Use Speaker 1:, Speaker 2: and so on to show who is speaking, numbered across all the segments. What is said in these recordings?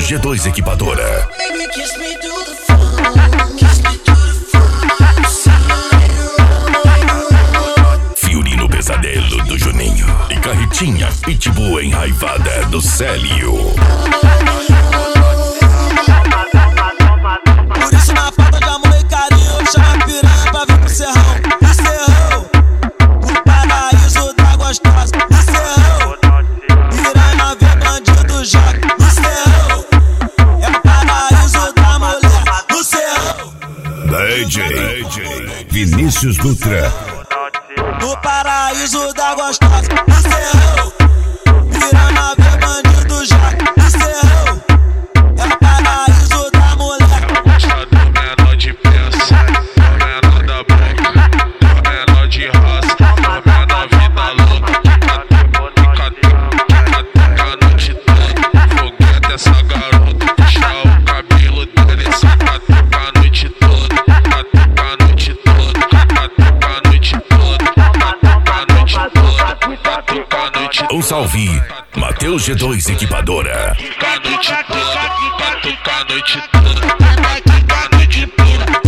Speaker 1: G2 Equipadora. Fiorino Pesadelo do Juninho e Carretinha Pitbull enraivada do Célio.
Speaker 2: Por isso na falta de amor e carinho eu chamo a piranha pra vir pro Serrão. O Serrão, o paraíso da gostosa. O Serrão, piranha vê bandido joga. O Serrão, é o paraíso da mulher. O Serrão,
Speaker 1: DJ Vinícius Dutra.
Speaker 2: no paraíso da gostosa. O Serrão, piranha vê bandido joga. O Serrão, é o paraíso da mulher.
Speaker 3: Gosta do menor de peça, do menor da boca, do menor de raça, do menor vida louca. Fica a noite toda, foguete essa garota. Puxa o cabelo dele, saca a noite toda. Catuca a noite toda, catuca a noite toda, catuca a noite toda, catuca a noite toda.
Speaker 1: Um salve, Matheus G2 Equipadora.
Speaker 3: Catuca a noite toda, catuca a noite toda, catuca a noite toda.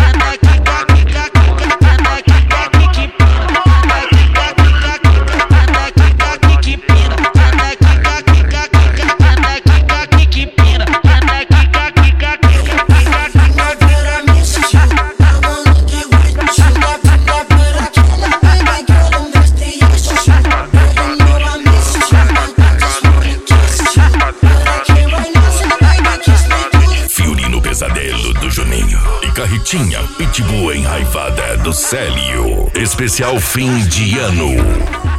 Speaker 1: Fiorino Pesadelo do Juninho e Carretinha Pitbull enraivada do Célio. Especial fim de ano.